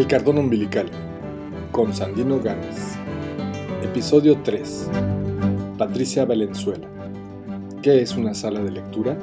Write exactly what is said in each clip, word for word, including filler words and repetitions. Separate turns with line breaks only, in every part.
El cordón umbilical, con Sandino Gámez. Episodio tres. Patricia Valenzuela. ¿Qué es una sala de lectura?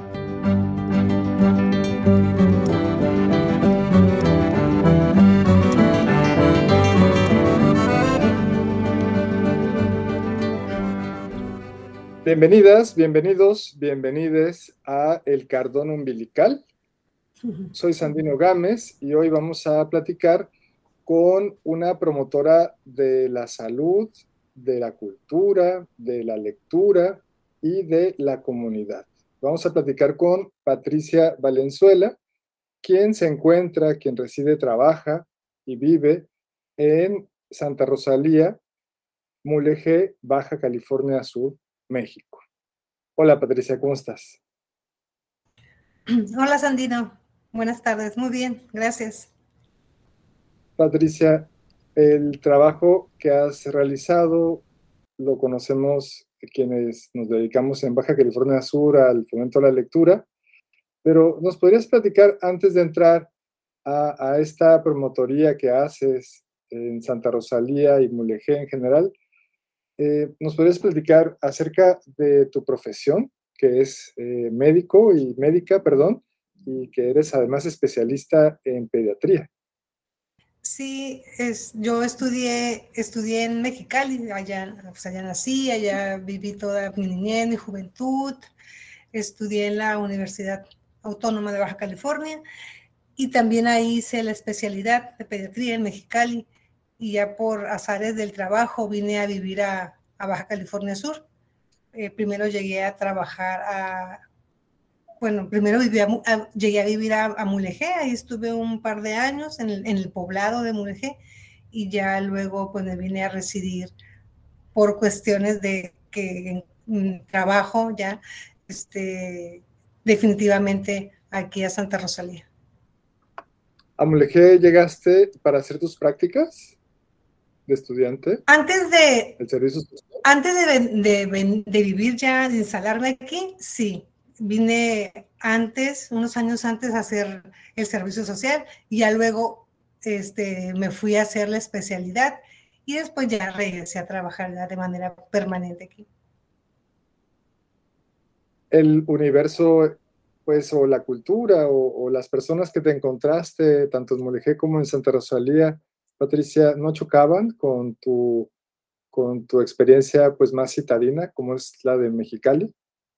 Bienvenidas, bienvenidos, bienvenides a El Cordón Umbilical. Soy Sandino Gámez y hoy vamos a platicar con una promotora de la salud, de la cultura, de la lectura y de la comunidad. Vamos a platicar con Patricia Valenzuela, quien se encuentra, quien reside, trabaja y vive en Santa Rosalía, Mulegé, Baja California Sur, México. Hola Patricia, ¿cómo estás?
Hola Sandino, buenas tardes, muy bien, gracias.
Patricia, el trabajo que has realizado lo conocemos quienes nos dedicamos en Baja California Sur al fomento de la lectura, pero ¿nos podrías platicar antes de entrar a, a esta promotoría que haces en Santa Rosalía y Mulegé en general? Eh, ¿nos podrías platicar acerca de tu profesión, que es eh, médico y médica, perdón, y que eres además especialista en pediatría?
Sí, es, yo estudié, estudié en Mexicali, allá, pues allá nací, allá viví toda mi niñez, mi juventud, estudié en la Universidad Autónoma de Baja California y también ahí hice la especialidad de pediatría en Mexicali y ya por azares del trabajo vine a vivir a, a Baja California Sur. Eh, primero llegué a trabajar a... Bueno, primero viví a, a, llegué a vivir a, a Mulegé, ahí estuve un par de años en el, en el poblado de Mulegé y ya luego pues me vine a residir por cuestiones de que en, trabajo ya este, definitivamente aquí a Santa Rosalía.
¿A Mulegé llegaste para hacer tus prácticas de estudiante?
Antes de,
¿El servicio social?
antes de, de, de vivir ya, de instalarme aquí, sí. Vine antes, unos años antes, a hacer el servicio social y ya luego este, me fui a hacer la especialidad y después ya regresé a trabajar ya de manera permanente aquí.
El universo, pues, o la cultura, o, o las personas que te encontraste, tanto en Mulegé como en Santa Rosalía, Patricia, ¿no chocaban con tu, con tu experiencia, pues, más citadina, como es la de Mexicali?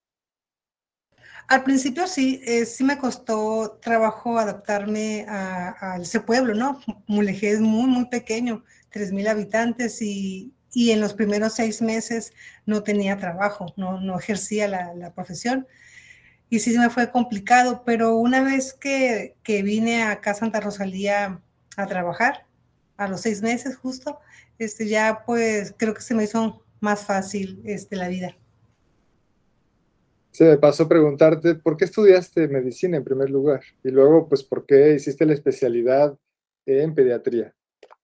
Al principio sí, eh, sí me costó trabajo adaptarme a, a ese pueblo, ¿no? Mulegé es muy, muy pequeño, tres mil habitantes y, y en los primeros seis meses no tenía trabajo, no, no ejercía la, la profesión. Y sí me fue complicado, pero una vez que, que vine acá a Santa Rosalía a trabajar, a los seis meses justo, este, ya pues creo que se me hizo más fácil este, la vida.
Se me pasó preguntarte, ¿por qué estudiaste medicina en primer lugar? Y luego, pues, ¿por qué hiciste la especialidad en pediatría?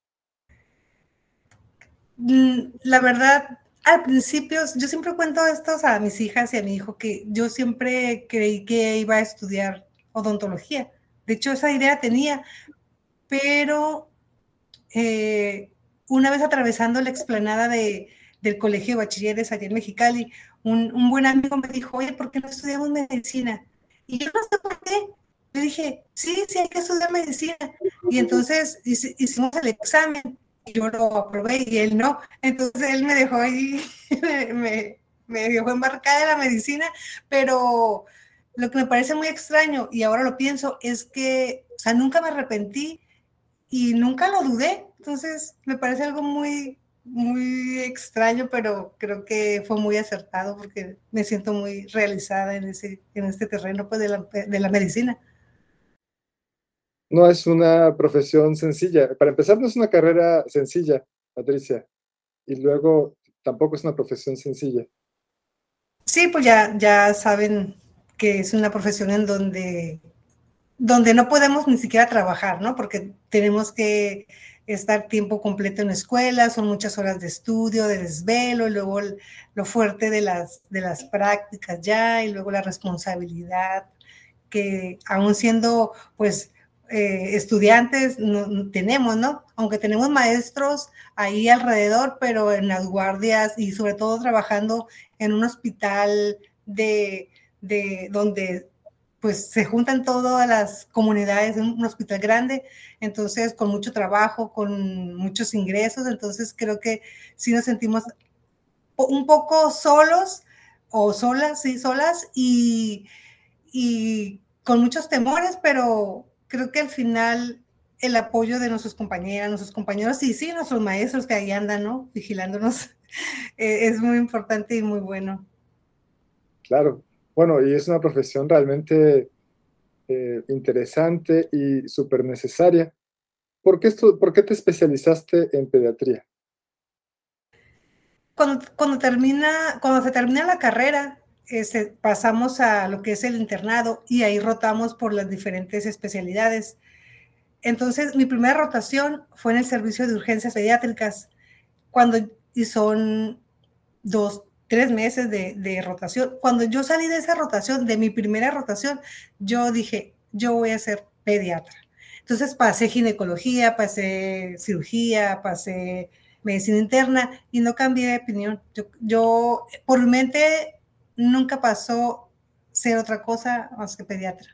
La verdad, al principio, yo siempre cuento esto a mis hijas y a mi hijo, que yo siempre creí que iba a estudiar odontología. De hecho, esa idea tenía, pero eh, una vez atravesando la explanada de, del Colegio de Bachilleres allá en Mexicali, un, un buen amigo me dijo, oye, ¿por qué no estudiamos medicina? Y yo no sé por qué. Le dije, sí, sí, hay que estudiar medicina. Y entonces hicimos el examen y yo lo aprobé y él no. Entonces él me dejó ahí, me, me dejó embarcada en la medicina, pero lo que me parece muy extraño, y ahora lo pienso, es que, o sea, nunca me arrepentí y nunca lo dudé. Entonces me parece algo muy, muy extraño, pero creo que fue muy acertado porque me siento muy realizada en, ese, en este terreno pues, de, la, de la medicina.
No es una profesión sencilla. Para empezar, no es una carrera sencilla, Patricia. Y luego, tampoco es una profesión sencilla.
Sí, pues ya, ya saben que es una profesión en donde, donde no podemos ni siquiera trabajar, ¿no? Porque tenemos que estar tiempo completo en la escuela, son muchas horas de estudio, de desvelo, y luego el, lo fuerte de las, de las prácticas ya, y luego la responsabilidad, que aún siendo, pues, eh, estudiantes no, tenemos, ¿no? Aunque tenemos maestros ahí alrededor, pero en las guardias y sobre todo trabajando en un hospital de, de donde pues se juntan todas las comunidades en un hospital grande, entonces con mucho trabajo, con muchos ingresos, entonces creo que sí nos sentimos un poco solos o solas, sí, solas y, y con muchos temores, pero creo que al final el apoyo de nuestros compañeras, nuestros compañeros y sí, nuestros maestros que ahí andan, ¿no? Vigilándonos, eh, es muy importante y muy bueno.
Claro, bueno, y es una profesión realmente eh, interesante y súper necesaria. ¿Por qué, esto, ¿Por qué te especializaste en pediatría?
Cuando, cuando, termina, cuando se termina la carrera, este, pasamos a lo que es el internado y ahí rotamos por las diferentes especialidades. Entonces, mi primera rotación fue en el servicio de urgencias pediátricas, cuando, y son dos, tres meses de, de rotación. Cuando yo salí de esa rotación, de mi primera rotación, yo dije, yo voy a ser pediatra. Entonces pasé ginecología, pasé cirugía, pasé medicina interna y no cambié de opinión. Yo, yo por mi mente nunca pasó ser otra cosa más que pediatra.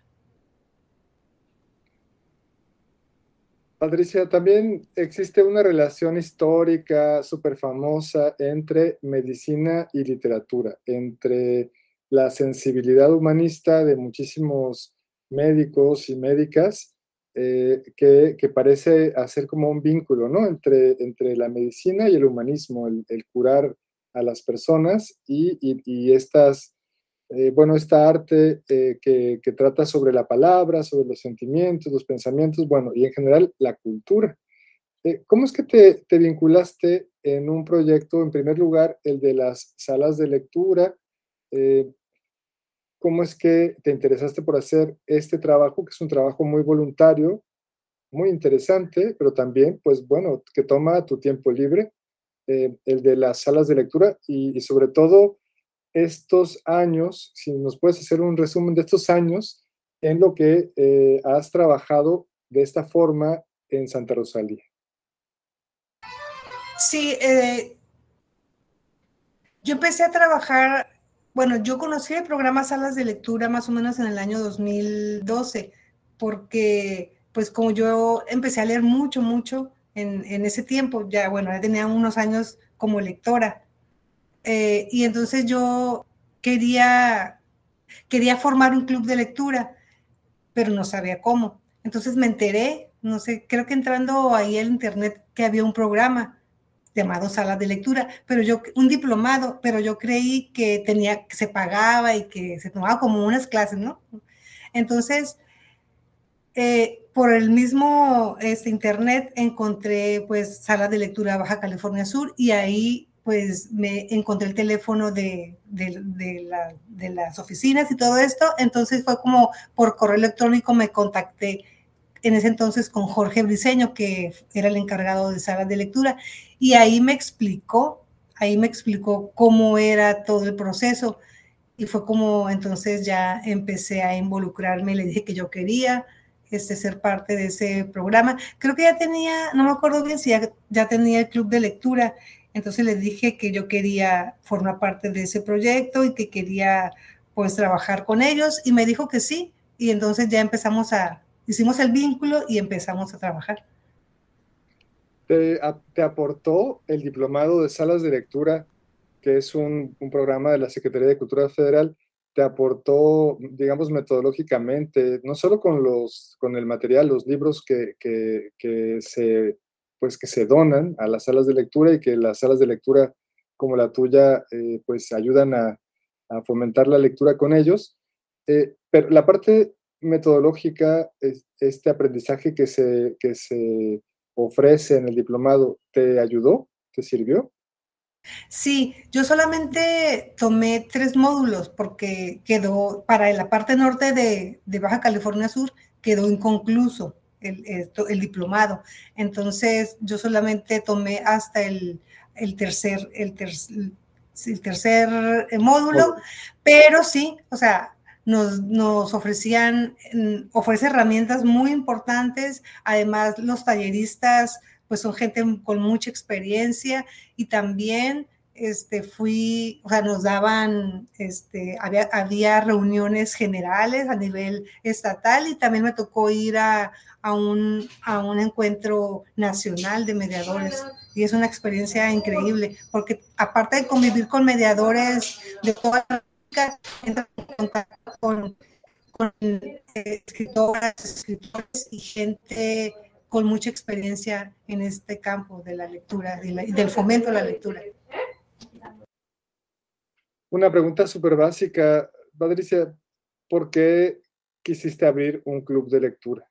Patricia, también existe una relación histórica súper famosa entre medicina y literatura, entre la sensibilidad humanista de muchísimos médicos y médicas, eh, que, que parece hacer como un vínculo, ¿no? Entre, entre la medicina y el humanismo, el, el curar a las personas y, y, y estas eh, bueno, esta arte eh, que, que trata sobre la palabra, sobre los sentimientos, los pensamientos, bueno, y en general la cultura. Eh, ¿Cómo es que te, te vinculaste en un proyecto, en primer lugar, el de las salas de lectura? Eh, ¿Cómo es que te interesaste por hacer este trabajo, que es un trabajo muy voluntario, muy interesante, pero también, pues bueno, que toma tu tiempo libre, eh, el de las salas de lectura y, y sobre todo estos años, si nos puedes hacer un resumen de estos años en lo que eh, has trabajado de esta forma en Santa Rosalía?
Sí, eh, yo empecé a trabajar, bueno, yo conocí el programa Salas de Lectura más o menos en el año dos mil doce, porque pues como yo empecé a leer mucho, mucho en, en ese tiempo, ya bueno, ya tenía unos años como lectora, eh, y entonces yo quería, quería formar un club de lectura, pero no sabía cómo. Entonces me enteré, no sé, creo que entrando ahí al internet que había un programa llamado Salas de Lectura, pero yo, un diplomado, pero yo creí que tenía, que se pagaba y que se tomaba como unas clases, ¿no? Entonces, eh, por el mismo este, internet encontré pues Salas de Lectura Baja California Sur y ahí pues me encontré el teléfono de, de, de, la, de las oficinas y todo esto, entonces fue como por correo electrónico me contacté en ese entonces con Jorge Briceño, que era el encargado de salas de lectura, y ahí me explicó, ahí me explicó cómo era todo el proceso, y fue como entonces ya empecé a involucrarme, le dije que yo quería este, ser parte de ese programa. Creo que ya tenía, no me acuerdo bien si ya, ya tenía el club de lectura, entonces le dije que yo quería formar parte de ese proyecto y que quería pues trabajar con ellos, y me dijo que sí, y entonces ya empezamos a, hicimos el vínculo y empezamos a trabajar.
¿Te, a, te aportó el diplomado de salas de lectura, que es un, un programa de la Secretaría de Cultura Federal? ¿Te aportó, digamos, metodológicamente, no solo con, los, con el material, los libros que, que, que, se, pues, que se donan a las salas de lectura y que las salas de lectura como la tuya eh, pues ayudan a, a fomentar la lectura con ellos? Eh, pero la parte metodológica, este aprendizaje que se, que se ofrece en el diplomado, ¿te ayudó? ¿Te sirvió?
Sí, yo solamente tomé tres módulos porque quedó, para la parte norte de, de Baja California Sur, quedó inconcluso el, el, el, diplomado. Entonces, yo solamente tomé hasta el, el tercer, el, ter, el tercer módulo, pero sí, o sea, nos, nos ofrecían, ofrece herramientas muy importantes. Además, los talleristas pues son gente con mucha experiencia, y también este, fui, o sea, nos daban, este, había, había reuniones generales a nivel estatal, y también me tocó ir a, a, un, a un encuentro nacional de mediadores, y es una experiencia increíble, porque aparte de convivir con mediadores de toda la República, entras en contacto con, con eh, escritoras, escritores y gente con mucha experiencia en este campo de la lectura y la, del fomento de la lectura.
Una pregunta súper básica, Patricia, ¿por qué quisiste abrir un club de lectura?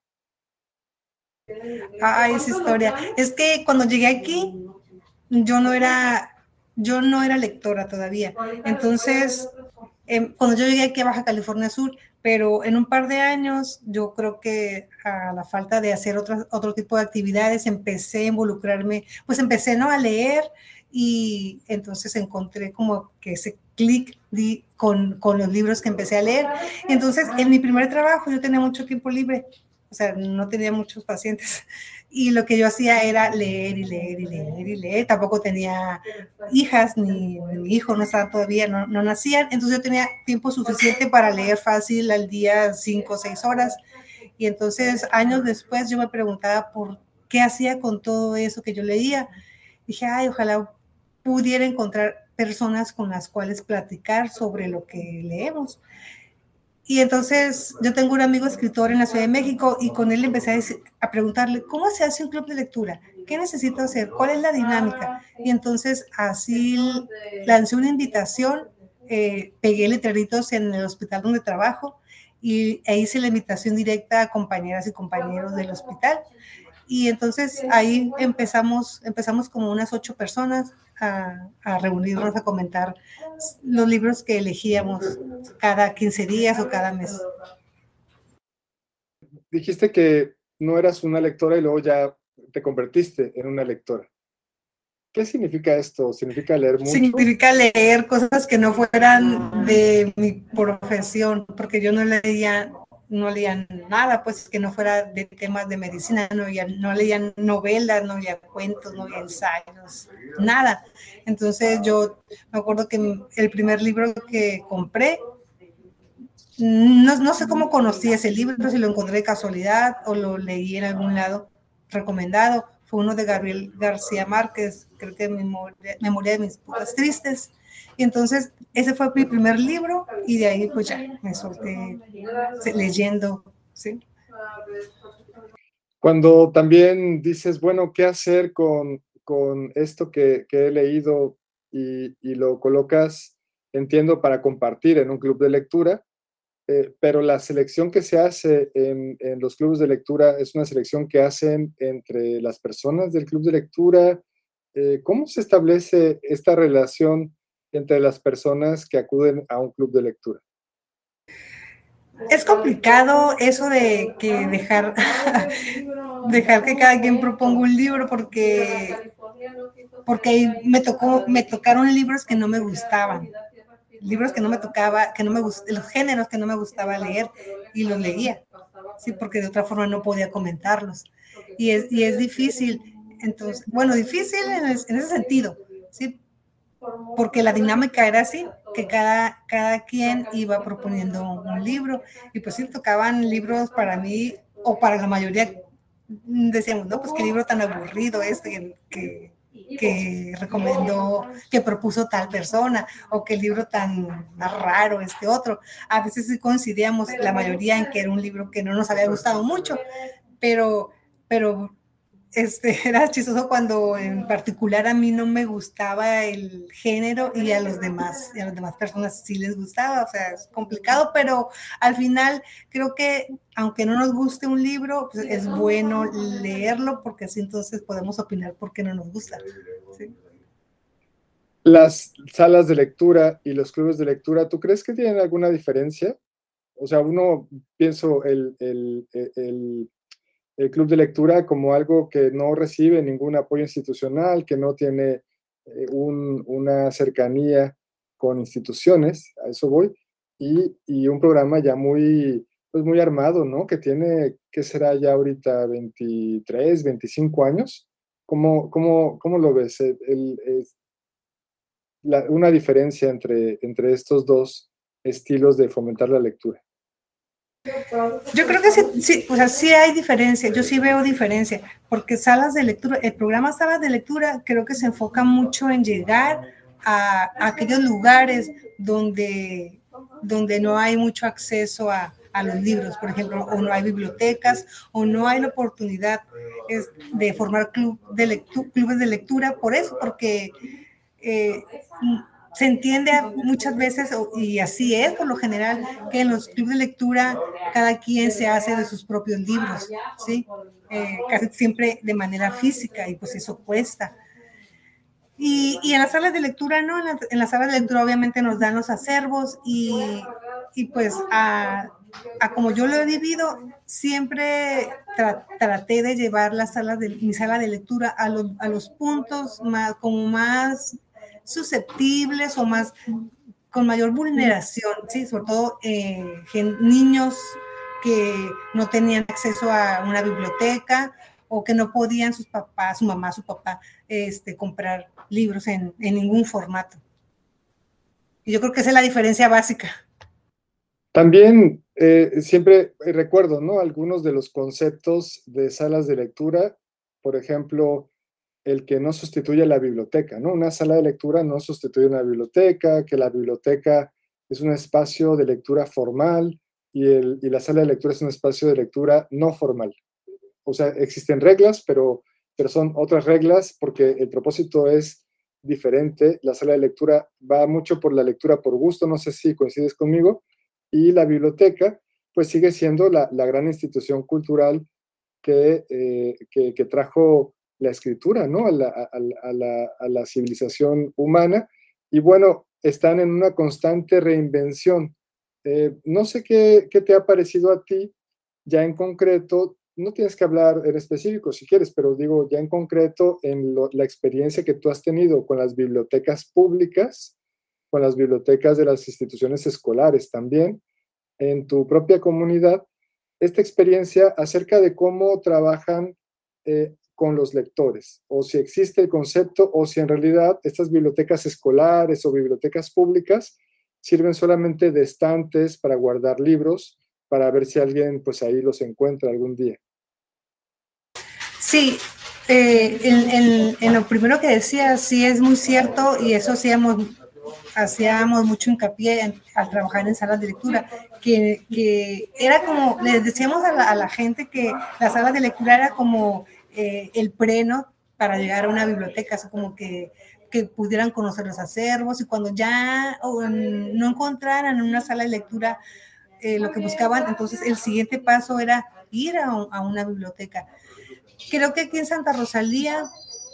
Ay, esa historia. Es que cuando llegué aquí, yo no era, yo no era lectora todavía. Entonces, eh, cuando yo llegué aquí a Baja California Sur, pero en un par de años, yo creo que a la falta de hacer otro, otro tipo de actividades, empecé a involucrarme, pues empecé, ¿no?, a leer, y entonces encontré como que ese clic con, con los libros que empecé a leer. Entonces, en mi primer trabajo, yo tenía mucho tiempo libre, o sea, no tenía muchos pacientes, y lo que yo hacía era leer y leer y leer y leer. Tampoco tenía hijas, ni, ni mi hijo no estaba todavía, no, no nacían, entonces yo tenía tiempo suficiente para leer fácil al día cinco o seis horas, y entonces años después yo me preguntaba por qué hacía con todo eso que yo leía. Dije, ay, ojalá pudiera encontrar personas con las cuales platicar sobre lo que leemos. Y entonces yo tengo un amigo escritor en la Ciudad de México, y con él empecé a, decir, a preguntarle, ¿cómo se hace un club de lectura? ¿Qué necesito hacer? ¿Cuál es la dinámica? Y entonces así lancé una invitación, eh, pegué letreritos en el hospital donde trabajo, y e hice la invitación directa a compañeras y compañeros del hospital. Y entonces ahí empezamos, empezamos como unas ocho personas a, a reunirnos, a comentar los libros que elegíamos cada quince días o cada mes.
Dijiste que no eras una lectora y luego ya te convertiste en una lectora. ¿Qué significa esto? ¿Significa leer mucho?
Significa leer cosas que no fueran de mi profesión, porque yo no leía, no leía nada, pues, que no fuera de temas de medicina, no leía, no leía novelas, no leía cuentos, no leía ensayos, nada. Entonces yo me acuerdo que el primer libro que compré, no, no sé cómo conocí ese libro, si lo encontré de casualidad o lo leí en algún lado recomendado. Fue uno de Gabriel García Márquez, creo que Memoria, Memoria de mis putas tristes. Y entonces ese fue mi primer libro, y de ahí pues ya me solté leyendo, ¿sí?
Cuando también dices, bueno, ¿qué hacer con, con esto que, que he leído y, y lo colocas, entiendo, para compartir en un club de lectura? Eh, pero la selección que se hace en, en los clubes de lectura es una selección que hacen entre las personas del club de lectura. Eh, ¿Cómo se establece esta relación entre las personas que acuden a un club de lectura?
Es complicado eso de que dejar, dejar que cada quien proponga un libro, porque, porque me, tocó, me tocaron libros que no me gustaban. Libros que no me tocaba, que no me gustaban, los géneros que no me gustaba leer, y los leía, sí, porque de otra forma no podía comentarlos. Y es, y es difícil, entonces, bueno, difícil en, el, en ese sentido, sí, porque la dinámica era así, que cada, cada quien iba proponiendo un libro, y pues sí, tocaban libros para mí, o para la mayoría, decíamos, no, pues qué libro tan aburrido este, que, que recomendó, que propuso tal persona, o qué libro tan más raro este otro. A veces sí coincidíamos la mayoría en que era un libro que no nos había gustado mucho, pero, pero este, era chistoso cuando en particular a mí no me gustaba el género, y a los demás, y a las demás personas sí les gustaba. O sea, es complicado, pero al final creo que aunque no nos guste un libro, pues es bueno leerlo, porque así entonces podemos opinar por qué no nos gusta. ¿Sí?
Las salas de lectura y los clubes de lectura, ¿tú crees que tienen alguna diferencia? O sea, uno, pienso, el, el, el, el club de lectura como algo que no recibe ningún apoyo institucional, que no tiene eh, un, una cercanía con instituciones, a eso voy, y, y un programa ya muy, pues muy armado, ¿no? Que tiene, ¿qué será ya ahorita? veintitrés, veinticinco años. ¿Cómo, cómo, cómo lo ves? El, el- es la- una diferencia entre, entre estos dos estilos de fomentar la lectura.
Yo creo que sí, sí, o sea, sí hay diferencia, yo sí veo diferencia, porque salas de lectura, el programa Salas de Lectura creo que se enfoca mucho en llegar a, a aquellos lugares donde, donde no hay mucho acceso a, a los libros, por ejemplo, o no hay bibliotecas, o no hay la oportunidad es, de formar club de lectu, clubes de lectura, por eso, porque eh, se entiende muchas veces, y así es por lo general, que en los clubes de lectura cada quien se hace de sus propios libros, ¿sí? Eh, casi siempre de manera física, y pues eso cuesta. Y, y en las salas de lectura, ¿no? En, la, en las salas de lectura obviamente nos dan los acervos y, y pues a, a como yo lo he vivido, siempre tra, traté de llevar las salas de, mi sala de lectura a, lo, a los puntos más, como más susceptibles o más con mayor vulneración, ¿sí? Sobre todo eh, niños que no tenían acceso a una biblioteca o que no podían sus papás, su mamá, su papá, este, comprar libros en, en ningún formato. Y yo creo que esa es la diferencia básica.
También eh, siempre recuerdo, ¿no? Algunos de los conceptos de salas de lectura, por ejemplo, el que no sustituye la biblioteca, ¿no? Una sala de lectura no sustituye una biblioteca, que la biblioteca es un espacio de lectura formal y, el, y la sala de lectura es un espacio de lectura no formal. O sea, existen reglas, pero, pero son otras reglas porque el propósito es diferente. La sala de lectura va mucho por la lectura por gusto, no sé si coincides conmigo, y la biblioteca pues sigue siendo la, la gran institución cultural que, eh, que, que trajo la escritura, ¿no? A la, a, a, la, a la civilización humana. Y bueno, están en una constante reinvención. Eh, no sé qué, qué te ha parecido a ti, ya en concreto, no tienes que hablar en específico si quieres, pero digo ya en concreto en lo, la experiencia que tú has tenido con las bibliotecas públicas, con las bibliotecas de las instituciones escolares también, en tu propia comunidad, esta experiencia acerca de cómo trabajan eh, con los lectores, o si existe el concepto, o si en realidad estas bibliotecas escolares o bibliotecas públicas sirven solamente de estantes para guardar libros, para ver si alguien pues ahí los encuentra algún día.
Sí, eh, en, en, en lo primero que decía, sí es muy cierto, y eso hacíamos, hacíamos mucho hincapié en, al trabajar en salas de lectura, que, que era como, les decíamos a la, a la gente que la sala de lectura era como eh, el preno para llegar a una biblioteca, así como que, que pudieran conocer los acervos, y cuando ya oh, no encontraran en una sala de lectura eh, lo que buscaban, entonces el siguiente paso era ir a, a una biblioteca. Creo que aquí en Santa Rosalía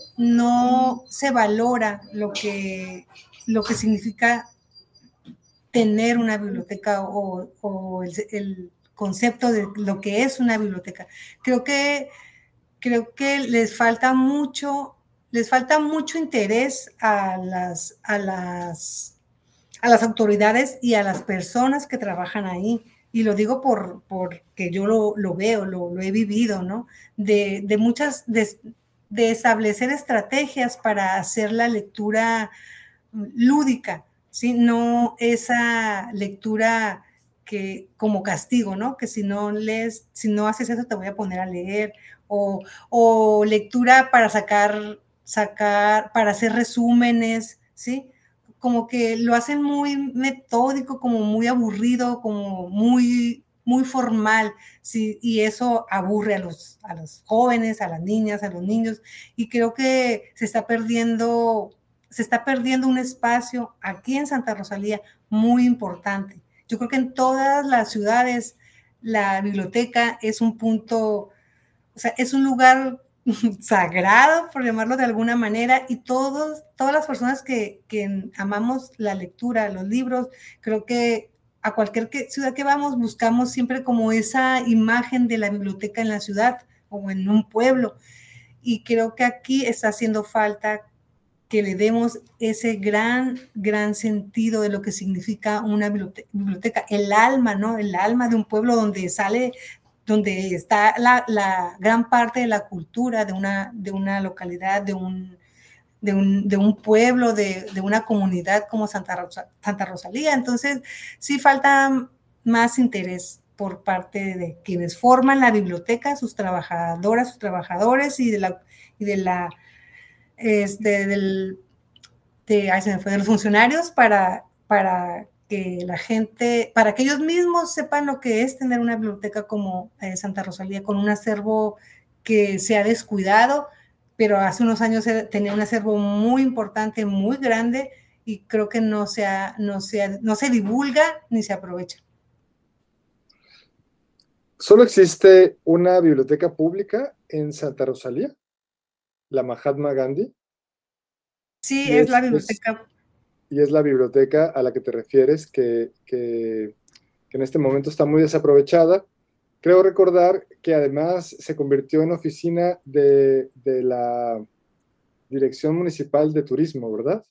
no se valora lo que, lo que significa tener una biblioteca o, o el, el, concepto de lo que es una biblioteca. Creo que, creo que les falta mucho, les falta mucho interés a las, a las, a las autoridades y a las personas que trabajan ahí. Y lo digo por, porque yo lo, lo veo, lo, lo, he vivido, ¿no? De, de muchas, de, de establecer estrategias para hacer la lectura lúdica, ¿sí? No esa lectura que como castigo, ¿no? Que si no lees, si no haces eso te voy a poner a leer, o, o lectura para sacar, sacar, para hacer resúmenes, ¿sí? Como que lo hacen muy metódico, como muy aburrido, como muy, muy formal, ¿sí? Y eso aburre a los, a los jóvenes, a las niñas, a los niños, y creo que se está perdiendo, se está perdiendo un espacio aquí en Santa Rosalía muy importante. Yo creo que en todas las ciudades la biblioteca es un punto, o sea, es un lugar sagrado, por llamarlo de alguna manera, y todos, todas las personas que, que amamos la lectura, los libros, creo que a cualquier que, ciudad que vamos buscamos siempre como esa imagen de la biblioteca en la ciudad o en un pueblo, y creo que aquí está haciendo falta que le demos ese gran, gran sentido de lo que significa una biblioteca, el alma, ¿no? El alma de un pueblo donde sale, donde está la, la gran parte de la cultura de una, de una localidad, de un, de un, de un pueblo, de, de una comunidad como Santa, Rosa, Santa Rosalía. Entonces, sí falta más interés por parte de quienes forman la biblioteca, sus trabajadoras, sus trabajadores y de la, y de la este, del, de, ay, se me fue, de los funcionarios para, para que la gente, para que ellos mismos sepan lo que es tener una biblioteca como eh, Santa Rosalía, con un acervo que se ha descuidado, pero hace unos años tenía un acervo muy importante, muy grande, y creo que no se, ha, no se, ha, no se divulga ni se aprovecha.
¿Solo existe una biblioteca pública en Santa Rosalía? ¿La Mahatma Gandhi?
Sí, es, es la biblioteca.
Es, y es la biblioteca a la que te refieres, que, que, que en este momento está muy desaprovechada. Creo recordar que además se convirtió en oficina de, de la Dirección Municipal de Turismo, ¿verdad?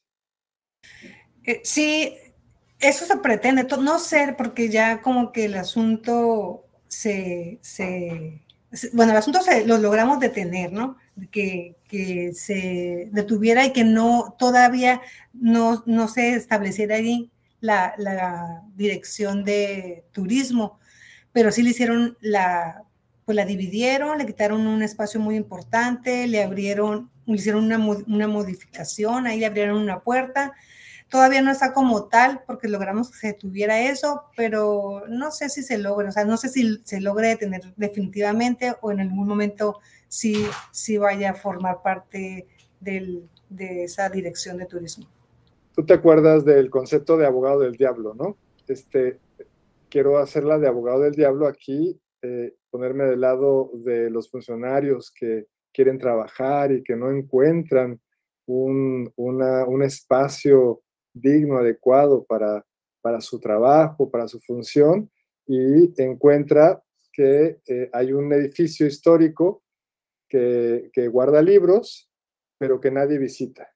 Eh, sí, eso se pretende, no sé, porque ya como que el asunto se, se bueno, el asunto se, lo logramos detener, ¿no? Que, que se detuviera y que no, todavía no, no se estableciera ahí la, la dirección de turismo, pero sí le hicieron la, pues la dividieron, le quitaron un espacio muy importante, le abrieron, le hicieron una, una modificación, ahí le abrieron una puerta. Todavía no está como tal porque logramos que se tuviera eso, pero no sé si se logra, o sea, no sé si se logre detener definitivamente o en algún momento sí, sí vaya a formar parte del, de esa dirección de turismo.
Tú te acuerdas del concepto de abogado del diablo, ¿no? Este, quiero hacerla de abogado del diablo aquí, eh, ponerme del lado de los funcionarios que quieren trabajar y que no encuentran un, una, un espacio digno, adecuado para, para su trabajo, para su función, y encuentra que eh, hay un edificio histórico que, que guarda libros, pero que nadie visita.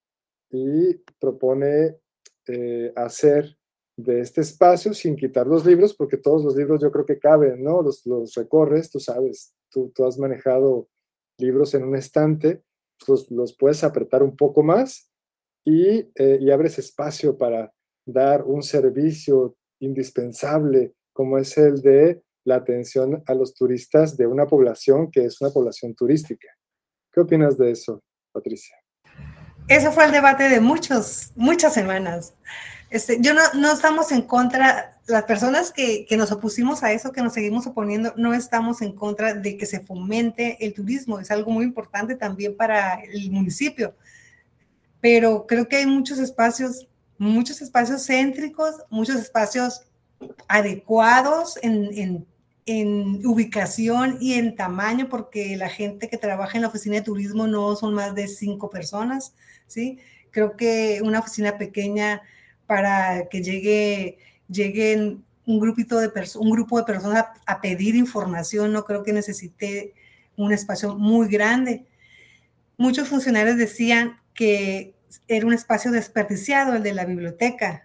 Y propone eh, hacer de este espacio sin quitar los libros, porque todos los libros yo creo que caben, ¿no? Los, los recorres, tú sabes, tú, tú has manejado libros en un estante, los, los puedes apretar un poco más y, eh, y abres espacio para dar un servicio indispensable como es el de la atención a los turistas de una población que es una población turística. ¿Qué opinas de eso, Patricia?
Ese fue el debate de muchos, muchas semanas. Este, yo no, no estamos en contra, las personas que, que nos opusimos a eso, que nos seguimos oponiendo, no estamos en contra de que se fomente el turismo, es algo muy importante también para el municipio, pero creo que hay muchos espacios, muchos espacios céntricos, muchos espacios adecuados en, en, en ubicación y en tamaño, porque la gente que trabaja en la oficina de turismo no son más de cinco personas, ¿sí? Creo que una oficina pequeña para que llegue, lleguen un, grupito de un grupo de personas a, a pedir información, no creo que necesite un espacio muy grande. Muchos funcionarios decían que era un espacio desperdiciado el de la biblioteca.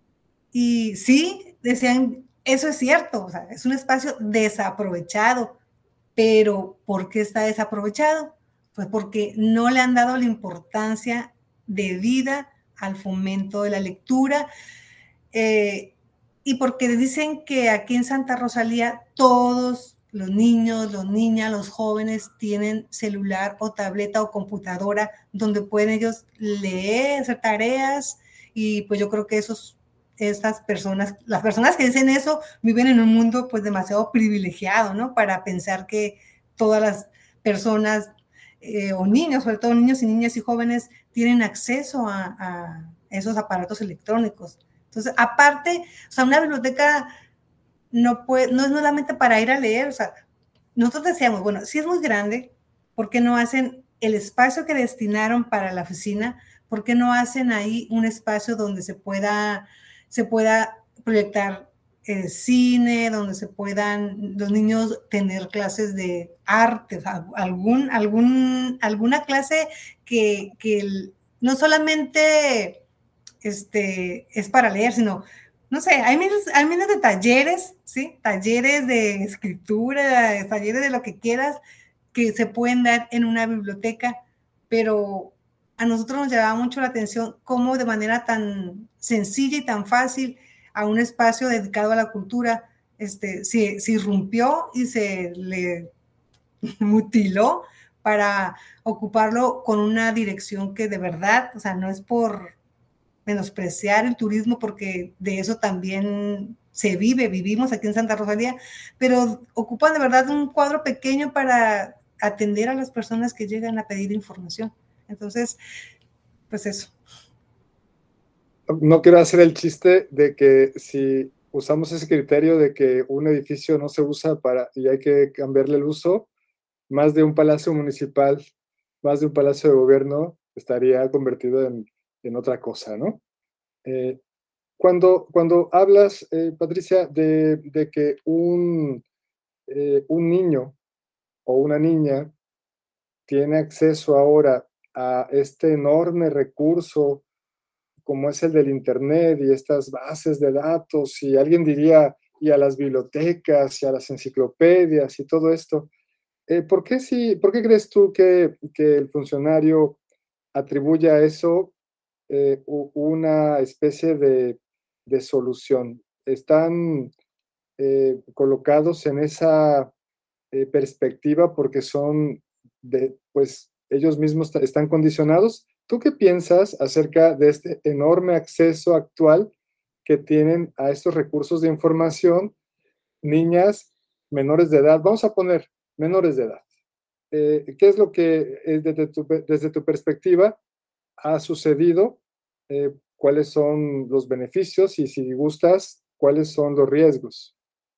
Y sí, decían, eso es cierto, o sea, es un espacio desaprovechado, pero ¿por qué está desaprovechado? Pues porque no le han dado la importancia debida al fomento de la lectura, eh, y porque dicen que aquí en Santa Rosalía todos los niños, los niñas, los jóvenes tienen celular o tableta o computadora donde pueden ellos leer, hacer tareas, y pues yo creo que esos, estas personas, las personas que dicen eso viven en un mundo pues demasiado privilegiado, ¿no? Para pensar que todas las personas eh, o niños, sobre todo niños y niñas y jóvenes, tienen acceso a, a esos aparatos electrónicos. Entonces, aparte, o sea, una biblioteca no, puede, no es solamente para ir a leer, o sea, nosotros decíamos, bueno, si es muy grande, ¿por qué no hacen el espacio que destinaron para la oficina? ¿Por qué no hacen ahí un espacio donde se pueda, se pueda proyectar eh, cine, donde se puedan los niños tener clases de arte, o sea, algún, algún, alguna clase que, que el, no solamente este, es para leer, sino, no sé, hay miles, hay miles de talleres, ¿sí? Talleres de escritura, talleres de lo que quieras, que se pueden dar en una biblioteca, pero a nosotros nos llamaba mucho la atención cómo de manera tan sencilla y tan fácil a un espacio dedicado a la cultura este, se, se irrumpió y se le mutiló para ocuparlo con una dirección que de verdad, o sea, no es por menospreciar el turismo, porque de eso también se vive, vivimos aquí en Santa Rosalía, pero ocupan de verdad un cuadro pequeño para atender a las personas que llegan a pedir información. Entonces, pues eso.
No quiero hacer el chiste de que si usamos ese criterio de que un edificio no se usa para y hay que cambiarle el uso, más de un palacio municipal, más de un palacio de gobierno estaría convertido en, en otra cosa, ¿no? Eh, cuando, cuando hablas, eh, Patricia, de, de que un, eh, un niño o una niña tiene acceso ahora a este enorme recurso como es el del Internet y estas bases de datos, y alguien diría, y a las bibliotecas, y a las enciclopedias, y todo esto, eh, ¿por qué, sí, ¿por qué crees tú que, que el funcionario atribuye a eso eh, una especie de, de solución? ¿Están eh, colocados en esa eh, perspectiva porque son de, pues ellos mismos están condicionados? ¿Tú qué piensas acerca de este enorme acceso actual que tienen a estos recursos de información niñas menores de edad? Vamos a poner menores de edad. Eh, ¿Qué es lo que es desde, tu, desde tu perspectiva ha sucedido? Eh, ¿Cuáles son los beneficios? Y si gustas, ¿cuáles son los riesgos?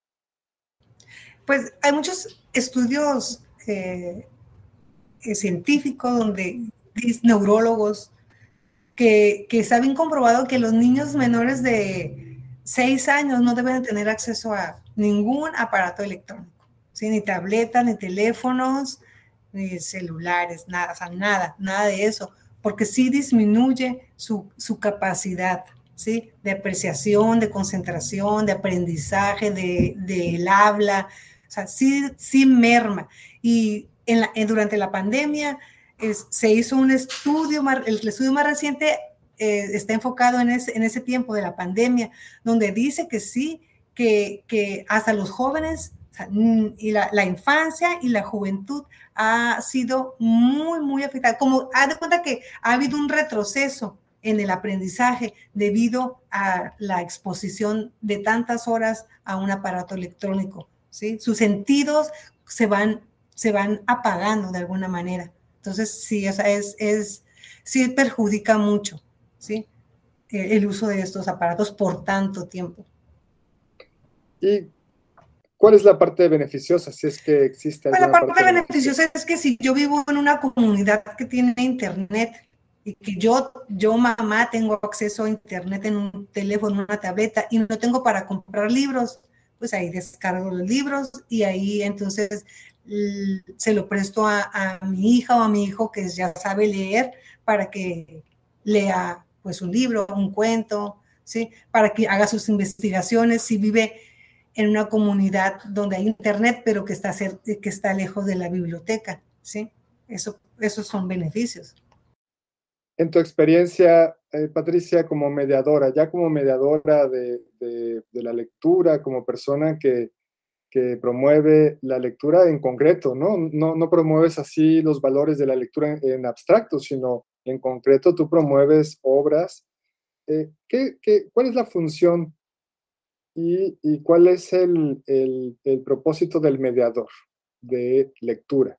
Pues hay muchos estudios eh, eh, científicos donde neurólogos que, que está bien comprobado que los niños menores de seis años no deben tener acceso a ningún aparato electrónico, ¿sí? Ni tabletas, ni teléfonos, ni celulares, nada, o sea, nada, nada de eso, porque sí disminuye su, su capacidad, ¿sí? De apreciación, de concentración, de aprendizaje, de, del habla, o sea, sí, sí merma. Y en la, en, durante la pandemia es, se hizo un estudio, el estudio más reciente eh, está enfocado en ese, en ese tiempo de la pandemia, donde dice que sí, que, que hasta los jóvenes, o sea, y la, la infancia y la juventud ha sido muy, muy afectada. Como haz de cuenta que ha habido un retroceso en el aprendizaje debido a la exposición de tantas horas a un aparato electrónico, ¿sí? Sus sentidos se van, se van apagando de alguna manera. Entonces, sí, o sea, es, es, sí perjudica mucho, ¿sí? El, el uso de estos aparatos por tanto tiempo.
¿Y cuál es la parte beneficiosa, si es que existe alguna
pues la parte, parte
beneficiosa?
beneficiosa es que si yo vivo en una comunidad que tiene internet y que yo, yo mamá, tengo acceso a internet en un teléfono, en una tableta, y no tengo para comprar libros, pues ahí descargo los libros y ahí entonces se lo presto a, a mi hija o a mi hijo que ya sabe leer para que lea pues un libro, un cuento, ¿sí? Para que haga sus investigaciones. Si vive en una comunidad donde hay internet, pero que está, cerca, que está lejos de la biblioteca, ¿sí? Eso, esos son beneficios.
En tu experiencia, eh, Patricia, como mediadora, ya como mediadora de, de, de la lectura, como persona que, que promueve la lectura en concreto, ¿no? No, no promueves así los valores de la lectura en, en abstracto, sino en concreto tú promueves obras. Eh, ¿qué, qué, ¿Cuál es la función y, y cuál es el, el, el propósito del mediador de lectura?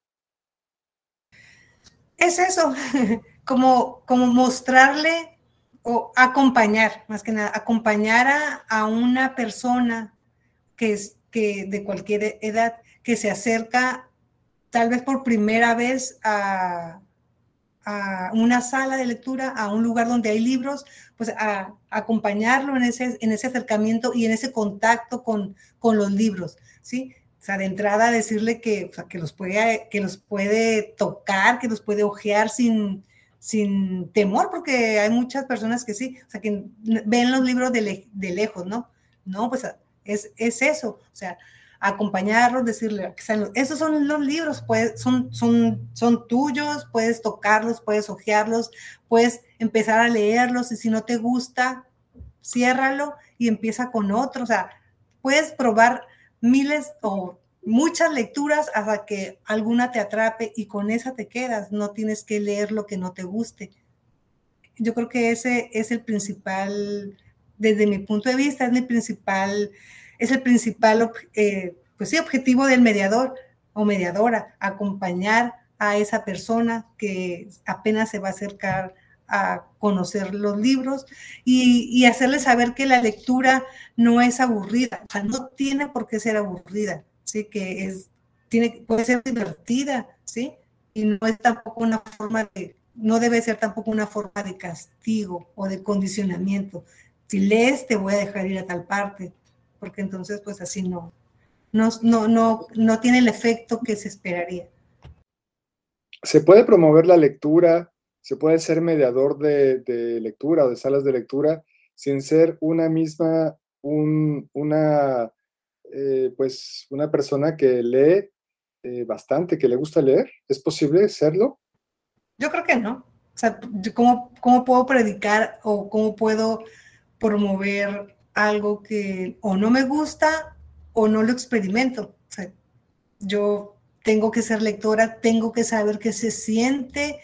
Es eso, como, como mostrarle o acompañar, más que nada, acompañar a, a una persona que es que de cualquier edad, que se acerca tal vez por primera vez a, a una sala de lectura, a un lugar donde hay libros, pues a, a acompañarlo en ese, en ese acercamiento y en ese contacto con, con los libros, ¿sí? O sea, de entrada decirle que, o sea, que, los puede, que los puede tocar, que los puede ojear sin, sin temor, porque hay muchas personas que sí, o sea, que ven los libros de, le, de lejos, ¿no? No, pues es, es eso, o sea, acompañarlos, decirle, esos son los libros, pues, son, son, son tuyos, puedes tocarlos, puedes hojearlos, puedes empezar a leerlos, y si no te gusta, ciérralo y empieza con otro, o sea, puedes probar miles o muchas lecturas hasta que alguna te atrape y con esa te quedas, no tienes que leer lo que no te guste. Yo creo que ese es el principal, desde mi punto de vista, es mi principal, es el principal, eh, pues sí, objetivo del mediador o mediadora, acompañar a esa persona que apenas se va a acercar a conocer los libros y, y hacerle saber que la lectura no es aburrida, o sea, no tiene por qué ser aburrida, ¿sí? Que es, tiene, puede ser divertida, ¿sí? Y no es tampoco una forma de, no debe ser tampoco una forma de castigo o de condicionamiento. Si lees, te voy a dejar ir a tal parte, porque entonces pues así no, no, no, no, no tiene el efecto que se esperaría.
¿Se puede promover la lectura? ¿Se puede ser mediador de, de lectura o de salas de lectura sin ser una misma, un, una, eh, pues una persona que lee eh, bastante, que le gusta leer? ¿Es posible serlo?
Yo creo que no. O sea, ¿cómo, cómo puedo predicar o cómo puedo promover algo que o no me gusta o no lo experimento? O sea, yo tengo que ser lectora, tengo que saber qué se siente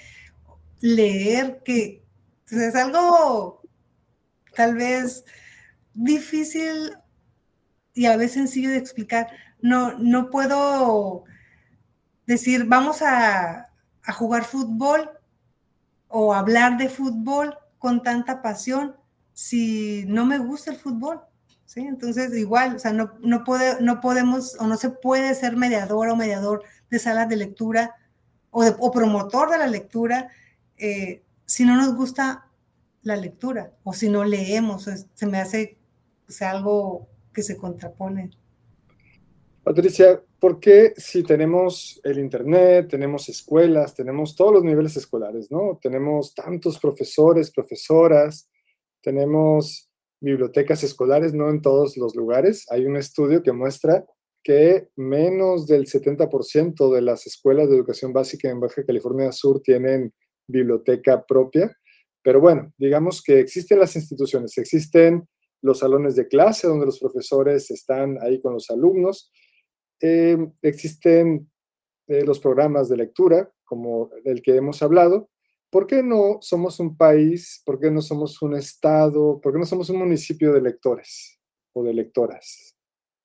leer, que o sea, es algo tal vez difícil y a veces sencillo de explicar. No, no puedo decir, vamos a, a jugar fútbol o hablar de fútbol con tanta pasión si no me gusta el fútbol, ¿sí? Entonces, igual, o sea, no, no, puede, no podemos o no se puede ser mediador o mediador de salas de lectura o, de, o promotor de la lectura eh, si no nos gusta la lectura o si no leemos. Se me hace o sea, algo que se contrapone.
Patricia, ¿por qué si tenemos el Internet, tenemos escuelas, tenemos todos los niveles escolares, ¿no? Tenemos tantos profesores, profesoras, tenemos bibliotecas escolares, no en todos los lugares. Hay un estudio que muestra que menos del setenta por ciento de las escuelas de educación básica en Baja California Sur tienen biblioteca propia. Pero bueno, digamos que existen las instituciones, existen los salones de clase donde los profesores están ahí con los alumnos. Eh, existen eh, los programas de lectura, como el que hemos hablado. ¿Por qué no somos un país? ¿Por qué no somos un estado? ¿Por qué no somos un municipio de lectores o de lectoras?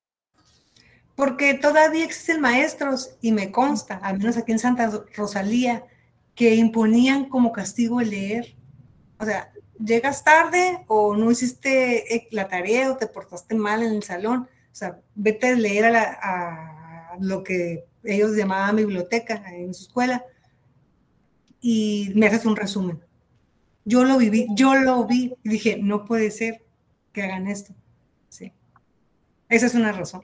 Porque todavía existen maestros, y me consta, al menos aquí en Santa Rosalía, que imponían como castigo el leer. O sea, llegas tarde o no hiciste la tarea o te portaste mal en el salón. O sea, vete a leer a, la, a lo que ellos llamaban biblioteca en su escuela y me haces un resumen. Yo lo viví, yo lo vi y dije, no puede ser que hagan esto. Sí. Esa es una razón.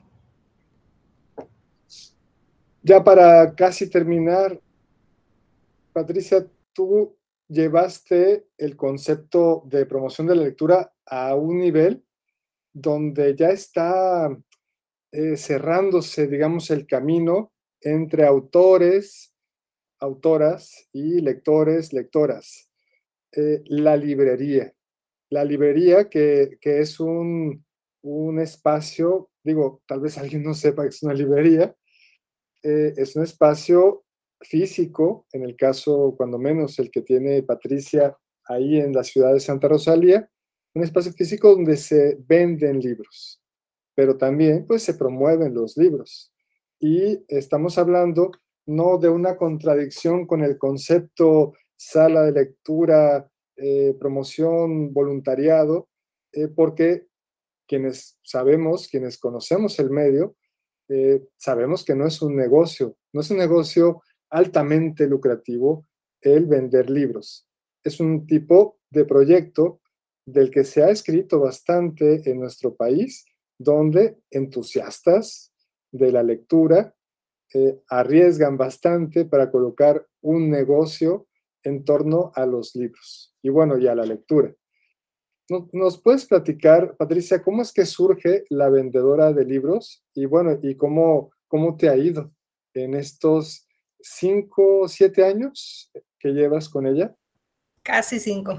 Ya para casi terminar, Patricia, tú llevaste el concepto de promoción de la lectura a un nivel donde ya está eh, cerrándose, digamos, el camino entre autores, autoras y lectores, lectoras. Eh, la librería. La librería que, que es un, un espacio, digo, tal vez alguien no sepa que es una librería, eh, es un espacio físico, en el caso, cuando menos, el que tiene Patricia ahí en la ciudad de Santa Rosalía, un espacio físico donde se venden libros, pero también pues se promueven los libros. Y estamos hablando no de una contradicción con el concepto sala de lectura, eh, promoción, voluntariado, eh, porque quienes sabemos, quienes conocemos el medio, eh, sabemos que no es un negocio, no es un negocio altamente lucrativo el vender libros. Es un tipo de proyecto del que se ha escrito bastante en nuestro país, donde entusiastas de la lectura eh, arriesgan bastante para colocar un negocio en torno a los libros y bueno, y a la lectura. ¿Nos puedes platicar, Patricia, cómo es que surge la vendedora de libros? Y bueno, y cómo, cómo te ha ido en estos cinco, siete años que llevas con ella.
Casi cinco.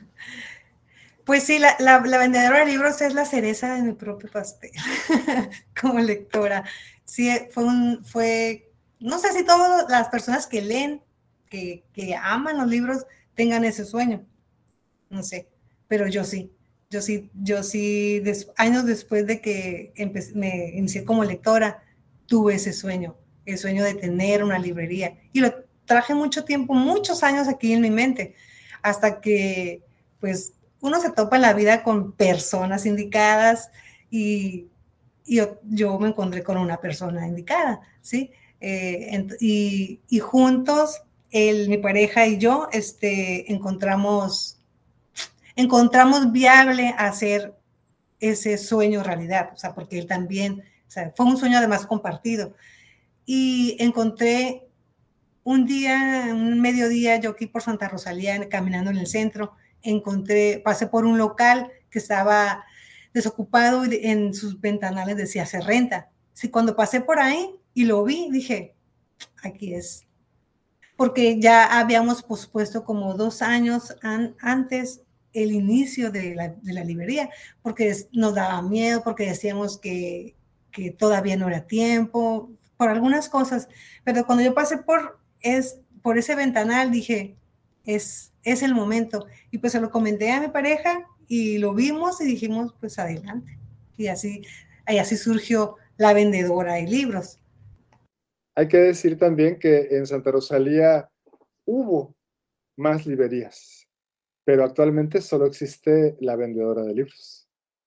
Pues sí, la, la, la vendedora de libros es la cereza de mi propio pastel, como lectora. Sí, fue un, fue, no sé si todas las personas que leen, que, que aman los libros, tengan ese sueño. No sé, pero yo sí. Yo sí, yo sí, des, años después de que empecé, me inicié como lectora, tuve ese sueño, el sueño de tener una librería. Y lo traje mucho tiempo, muchos años aquí en mi mente, hasta que, pues, uno se topa en la vida con personas indicadas y, y yo, yo me encontré con una persona indicada, ¿sí? Eh, y, y juntos, él, mi pareja y yo, este, encontramos encontramos viable hacer ese sueño realidad, o sea, porque él también, o sea, fue un sueño además compartido. Y encontré un día, un mediodía, yo aquí por Santa Rosalía, caminando en el centro, encontré, pasé por un local que estaba desocupado y en sus ventanales decía se renta. Sí, cuando pasé por ahí y lo vi, dije, aquí es. Porque ya habíamos pospuesto como dos años an, antes el inicio de la, de la librería, porque nos daba miedo, porque decíamos que, que todavía no era tiempo, por algunas cosas. Pero cuando yo pasé por, es, por ese ventanal, dije, es, es el momento. Y pues se lo comenté a mi pareja y lo vimos y dijimos, pues adelante. Y así, y así surgió la vendedora de libros.
Hay que decir también que en Santa Rosalía hubo más librerías, pero actualmente solo existe la vendedora de libros.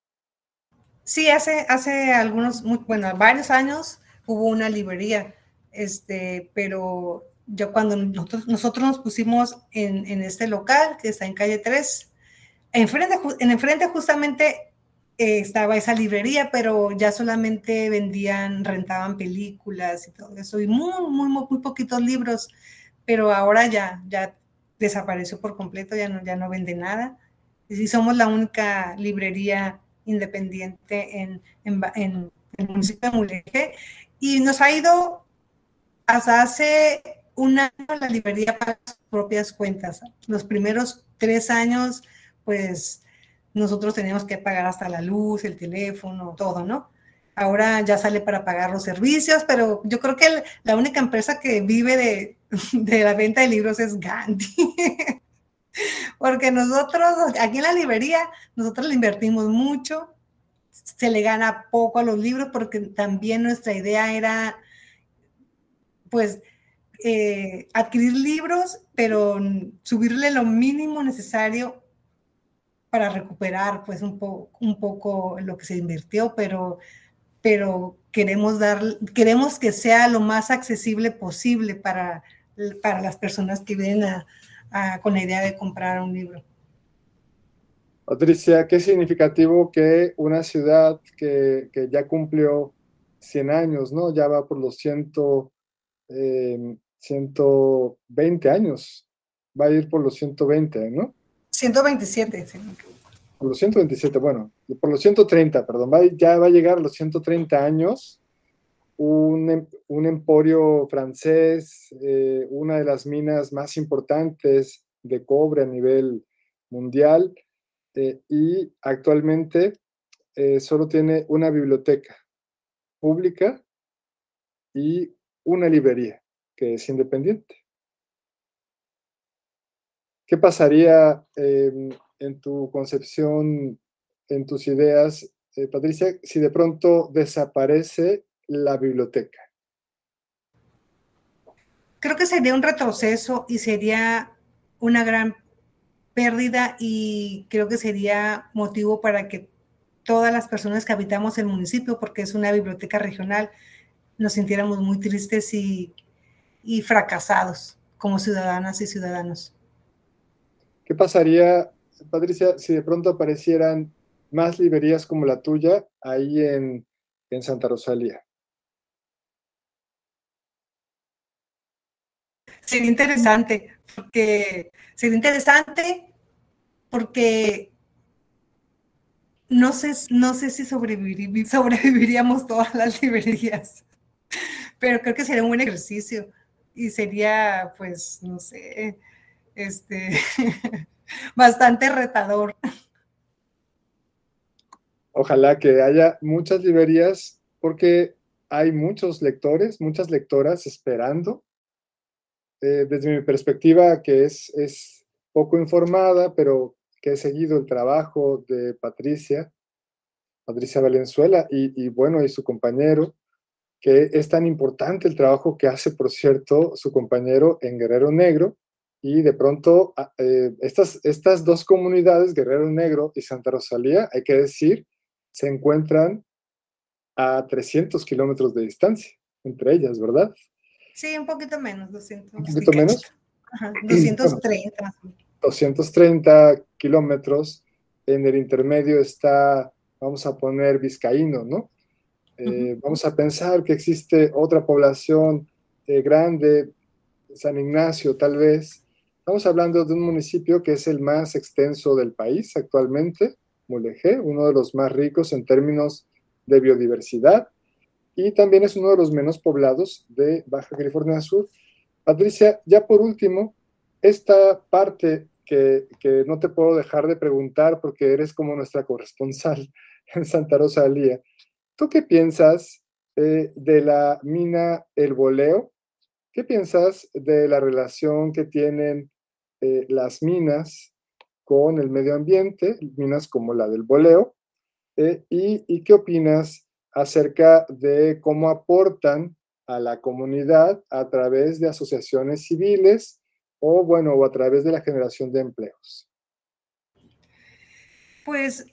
Sí, hace, hace algunos, muy, bueno, varios años hubo una librería, este, pero yo cuando nosotros, nosotros nos pusimos en, en este local que está en calle tres, enfrente, en enfrente justamente eh, estaba esa librería, pero ya solamente vendían, rentaban películas y todo eso, y muy, muy, muy, muy poquitos libros, pero ahora ya, ya desapareció por completo, ya no, ya no vende nada. Y somos la única librería independiente en, en, en el municipio de Mulegé, y nos ha ido hasta hace un año la librería para sus propias cuentas. Los primeros tres años, pues nosotros teníamos que pagar hasta la luz, el teléfono, todo, ¿no? Ahora ya sale para pagar los servicios, pero yo creo que el, la única empresa que vive de, de la venta de libros es Gandhi. Porque nosotros, aquí en la librería, nosotros le invertimos mucho, se le gana poco a los libros porque también nuestra idea era, pues, eh, adquirir libros, pero subirle lo mínimo necesario para recuperar, pues, un, po un poco lo que se invirtió, pero, pero queremos, dar, queremos que sea lo más accesible posible para, para las personas que vienen a, a, con la idea de comprar un libro.
Patricia, qué significativo que una ciudad que, que ya cumplió cien años, ¿no? Ya va por los ciento, eh, ciento veinte años. Va a ir por los ciento veinte, ¿no?
ciento veintisiete, sí.
Por los ciento veintisiete, bueno, por los ciento treinta, perdón. Va, ya va a llegar a los ciento treinta años. Un, un emporio francés, eh, una de las minas más importantes de cobre a nivel mundial. Eh, y actualmente eh, solo tiene una biblioteca pública y una librería que es independiente. ¿Qué pasaría eh, en tu concepción, en tus ideas, eh, Patricia, si de pronto desaparece la biblioteca?
Creo que sería un retroceso y sería una gran pérdida, y creo que sería motivo para que todas las personas que habitamos el municipio, porque es una biblioteca regional, nos sintiéramos muy tristes y, y fracasados como ciudadanas y ciudadanos.
¿Qué pasaría, Patricia, si de pronto aparecieran más librerías como la tuya ahí en, en Santa Rosalía?
sería interesante, porque sería interesante porque no sé, no sé si sobrevivir, sobreviviríamos todas las librerías, pero creo que sería un buen ejercicio y sería, pues, no sé, este, bastante retador.
Ojalá que haya muchas librerías porque hay muchos lectores, muchas lectoras esperando. Eh, desde mi perspectiva, que es, es poco informada, pero que he seguido el trabajo de Patricia, Patricia Valenzuela, y, y bueno, y su compañero, que es tan importante el trabajo que hace, por cierto, su compañero en Guerrero Negro, y de pronto eh, estas, estas dos comunidades, Guerrero Negro y Santa Rosalía, hay que decir, se encuentran a trescientos kilómetros de distancia entre ellas, ¿verdad?
Sí, un poquito menos, doscientos.
Un poquito menos.
Ajá, doscientos treinta.
Bueno, doscientos treinta kilómetros. En el intermedio está, vamos a poner Vizcaíno, ¿no? Eh, uh-huh. Vamos a pensar que existe otra población eh, grande, San Ignacio tal vez. Estamos hablando de un municipio que es el más extenso del país actualmente, Mulegé, uno de los más ricos en términos de biodiversidad, y también es uno de los menos poblados de Baja California Sur. Patricia, ya por último, esta parte que, que no te puedo dejar de preguntar porque eres como nuestra corresponsal en Santa Rosalía. ¿Tú qué piensas eh, de la mina El Boleo? ¿Qué piensas de la relación que tienen eh, las minas con el medio ambiente, minas como la del Boleo? Eh, y, ¿Y qué opinas acerca de cómo aportan a la comunidad a través de asociaciones civiles o, bueno, o a través de la generación de empleos?
Pues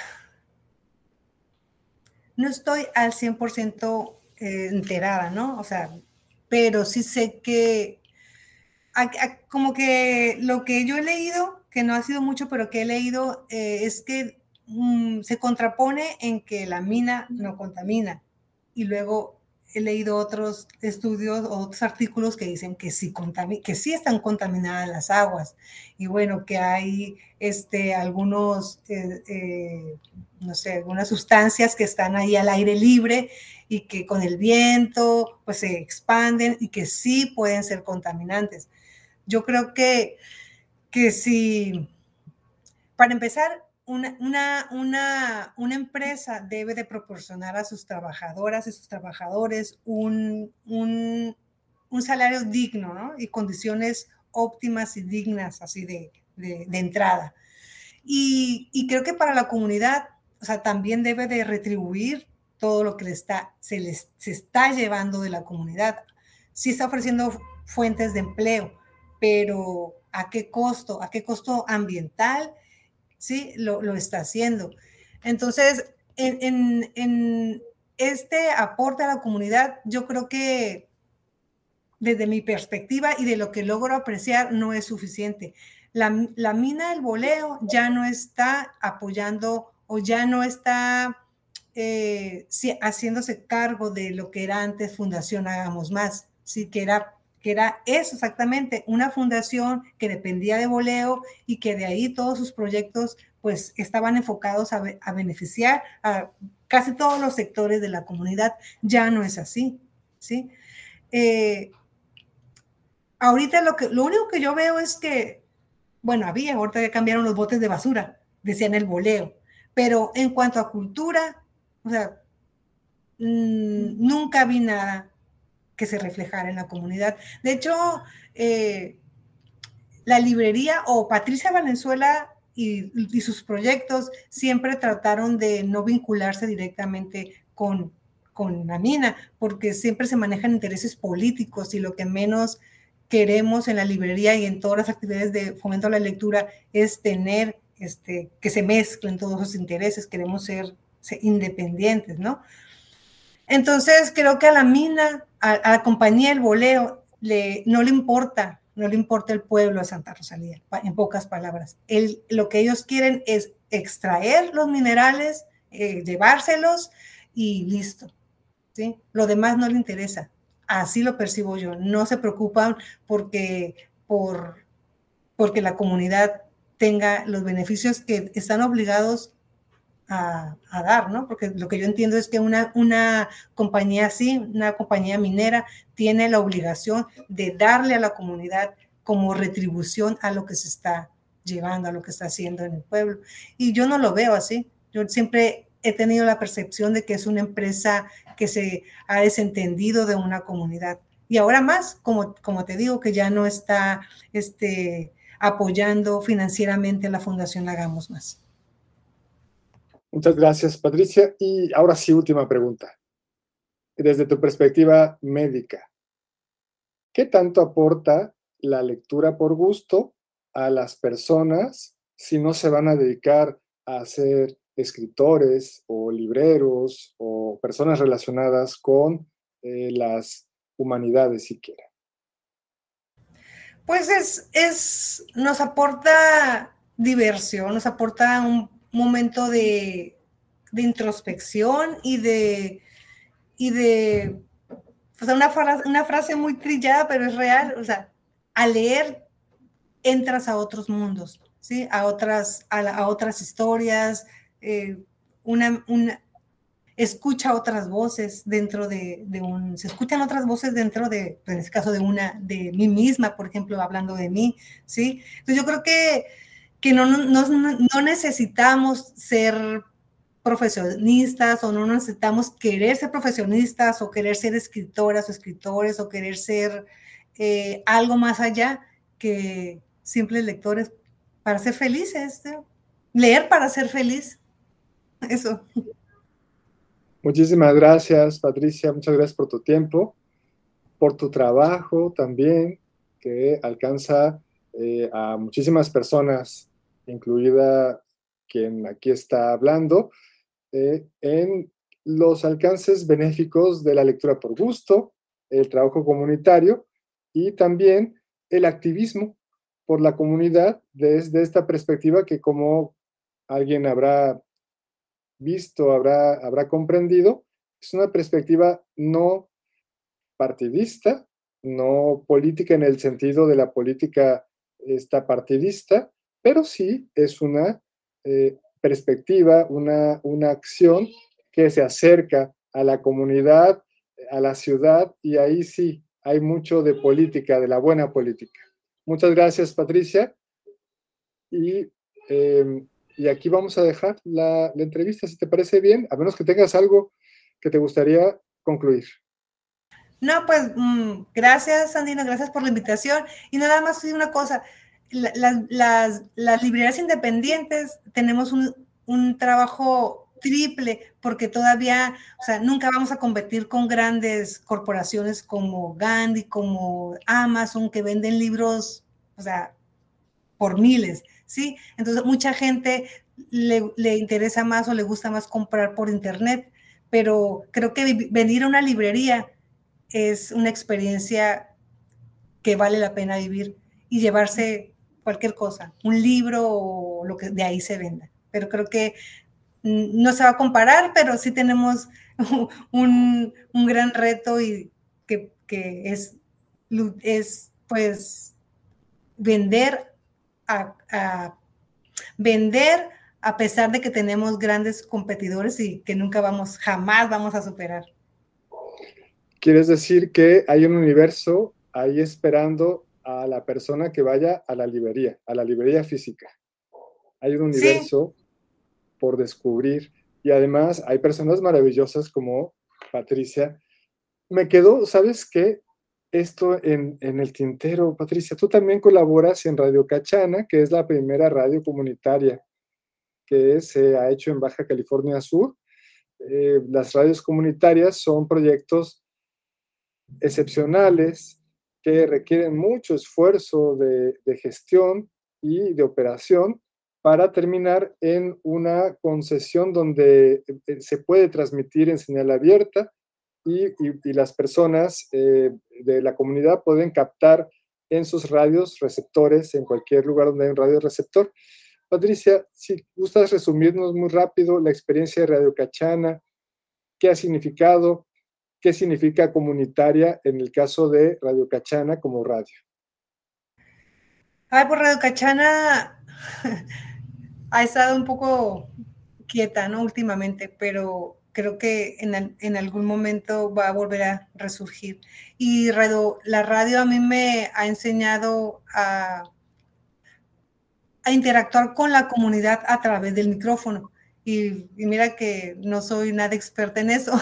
no estoy al cien por ciento eh, enterada, ¿no? O sea, pero sí sé que a, a, como que lo que yo he leído, que no ha sido mucho, pero que he leído, eh, es que um, se contrapone en que la mina no contamina. Y luego he leído otros estudios o otros artículos que dicen que sí, que sí están contaminadas las aguas. Y bueno, que hay este, algunos, eh, eh, no sé, algunas sustancias que están ahí al aire libre y que con el viento pues se expanden y que sí pueden ser contaminantes. Yo creo que, que si, para empezar, una, una, una, una empresa debe de proporcionar a sus trabajadoras y sus trabajadores un, un, un salario digno, ¿no? Y condiciones óptimas y dignas así de, de, de entrada. Y, y creo que para la comunidad, o sea, también debe de retribuir todo lo que le está, se les se está llevando de la comunidad. Sí está ofreciendo fuentes de empleo, pero ¿a qué costo? ¿A qué costo ambiental? Sí, lo, lo está haciendo. Entonces, en, en, en este aporte a la comunidad, yo creo que desde mi perspectiva y de lo que logro apreciar, no es suficiente. La, la mina del Boleo ya no está apoyando o ya no está eh, haciéndose cargo de lo que era antes Fundación Hagamos Más, sí, que era que era eso exactamente, una fundación que dependía de Boleo y que de ahí todos sus proyectos pues estaban enfocados a, a beneficiar a casi todos los sectores de la comunidad. Ya no es así, ¿sí? Eh, ahorita lo, que, lo único que yo veo es que, bueno, había, ahorita ya cambiaron los botes de basura, decían el Boleo, pero en cuanto a cultura, o sea, mmm, nunca vi nada que se reflejara en la comunidad. De hecho, eh, la librería o Patricia Valenzuela y, y, sus proyectos siempre trataron de no vincularse directamente con, con la mina, porque siempre se manejan intereses políticos y lo que menos queremos en la librería y en todas las actividades de fomento a la lectura es tener este, que se mezclen todos los intereses, queremos ser, ser independientes, ¿no? Entonces, creo que a la mina, a, a la compañía El Boleo, le, no le importa, no le importa el pueblo de Santa Rosalía, en pocas palabras. El, lo que ellos quieren es extraer los minerales, eh, llevárselos y listo, ¿sí? Lo demás no le interesa. así lo percibo yo. No se preocupan porque, por, porque la comunidad tenga los beneficios que están obligados a, a dar, ¿no? Porque lo que yo entiendo es que una, una compañía así, una compañía minera, tiene la obligación de darle a la comunidad como retribución a lo que se está llevando, a lo que está haciendo en el pueblo. Y yo no lo veo así. Yo siempre he tenido la percepción de que es una empresa que se ha desentendido de una comunidad. Y ahora más, como, como te digo, que ya no está este, apoyando financieramente a la Fundación Hagamos Más.
Muchas gracias, Patricia. Y ahora sí, última pregunta. Desde tu perspectiva médica, ¿qué tanto aporta la lectura por gusto a las personas si no se van a dedicar a ser escritores o libreros o personas relacionadas con eh, las humanidades siquiera?
Pues es, es, nos aporta diversión, nos aporta un momento de, de introspección y de, y de o sea, una, frase, una frase muy trillada, pero es real. O sea, al leer entras a otros mundos, ¿sí? A otras, a, la, a otras historias, eh, una, una, escucha otras voces dentro de, de un, se escuchan otras voces dentro de, en este caso de una, de mí misma, por ejemplo, hablando de mí, ¿sí? Entonces yo creo que, que no, no, no, no necesitamos ser profesionistas o no necesitamos querer ser profesionistas o querer ser escritoras o escritores o querer ser eh, algo más allá que simples lectores para ser felices, ¿sí? Leer para ser feliz, eso.
Muchísimas gracias, Patricia. Muchas gracias por tu tiempo, por tu trabajo también, que alcanza eh, a muchísimas personas, incluida quien aquí está hablando, eh, en los alcances benéficos de la lectura por gusto, el trabajo comunitario y también el activismo por la comunidad desde esta perspectiva que, como alguien habrá visto, habrá, habrá comprendido, es una perspectiva no partidista, no política en el sentido de la política esta partidista, pero sí es una eh, perspectiva, una, una acción que se acerca a la comunidad, a la ciudad, y ahí sí hay mucho de política, de la buena política. Muchas gracias, Patricia. Y, eh, y aquí vamos a dejar la, la entrevista, si te parece bien, a menos que tengas algo que te gustaría concluir.
No, pues mmm, gracias, Sandino, gracias por la invitación. Y nada más una cosa, la, la, las, las librerías independientes tenemos un, un trabajo triple porque todavía, o sea, nunca vamos a competir con grandes corporaciones como Gandhi, como Amazon, que venden libros, o sea, por miles, ¿sí? Entonces, mucha gente le, le interesa más o le gusta más comprar por internet, pero creo que venir a una librería es una experiencia que vale la pena vivir y llevarse cualquier cosa, un libro o lo que de ahí se venda. Pero creo que no se va a comparar, pero sí tenemos un, un gran reto y que, que es, es pues vender a, a vender a pesar de que tenemos grandes competidores y que nunca vamos, jamás vamos a superar.
¿Quieres decir que hay un universo ahí esperando a la persona que vaya a la librería, a la librería física? Hay un universo sí. por descubrir, y además hay personas maravillosas como Patricia. Me quedó, ¿sabes qué? Esto en, en el tintero, Patricia. Tú también colaboras en Radio Cachana, que es la primera radio comunitaria que se ha hecho en Baja California Sur. Eh, las radios comunitarias son proyectos excepcionales que requieren mucho esfuerzo de, de gestión y de operación para terminar en una concesión donde se puede transmitir en señal abierta y, y, y las personas eh, de la comunidad pueden captar en sus radios receptores en cualquier lugar donde hay un radio receptor. Patricia, si gustas resumirnos muy rápido la experiencia de Radio Cachana, qué ha significado qué significa comunitaria en el caso de Radio Cachana como radio.
Ay, pues Radio Cachana ha estado un poco quieta, ¿no? Últimamente, pero creo que en, en algún momento va a volver a resurgir. Y radio, la radio a mí me ha enseñado a, a interactuar con la comunidad a través del micrófono. Y, y mira que no soy nada experta en eso,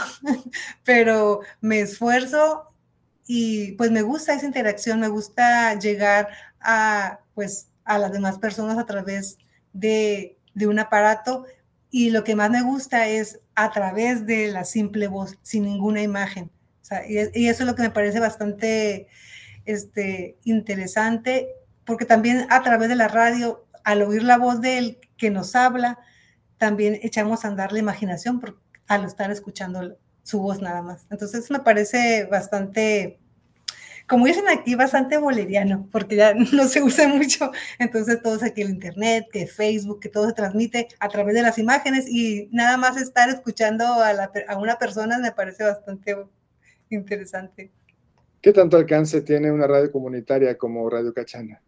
pero me esfuerzo y pues me gusta esa interacción, me gusta llegar a, pues, a las demás personas a través de, de un aparato, y lo que más me gusta es a través de la simple voz, sin ninguna imagen. O sea, y, y eso es lo que me parece bastante este, interesante, porque también a través de la radio, al oír la voz de él que nos habla, también echamos a andar la imaginación por, al estar escuchando su voz nada más. Entonces me parece bastante, como dicen aquí, bastante boleriano, porque ya no se usa mucho. Entonces todo es aquí el internet, que Facebook, que todo se transmite a través de las imágenes, y nada más estar escuchando a, la, a una persona me parece bastante interesante.
¿Qué tanto alcance tiene una radio comunitaria como Radio Cachana?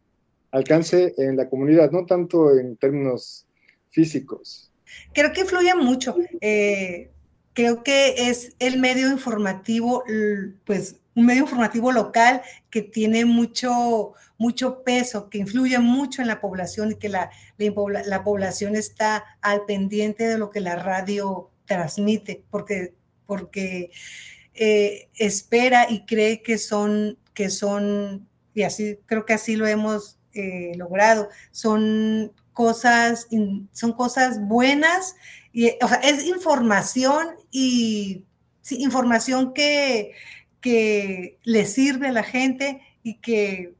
Alcance en la comunidad, no tanto en términos físicos.
Creo que influye mucho. Eh, creo que es el medio informativo, pues un medio informativo local que tiene mucho, mucho peso, que influye mucho en la población, y que la, la, la población está al pendiente de lo que la radio transmite, porque, porque eh, espera y cree que son, que son, y así creo que así lo hemos eh, logrado, son cosas, son cosas buenas, y, o sea, es información, y sí, información que, que le sirve a la gente, y que,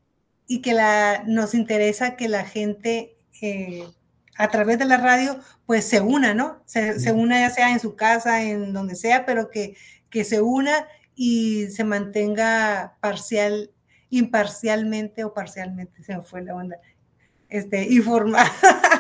y que la, nos interesa que la gente eh, a través de la radio pues se una, ¿no? Se, se una, ya sea en su casa, en donde sea, pero que, que se una y se mantenga parcial, imparcialmente o parcialmente, se me fue la onda. Este, informar.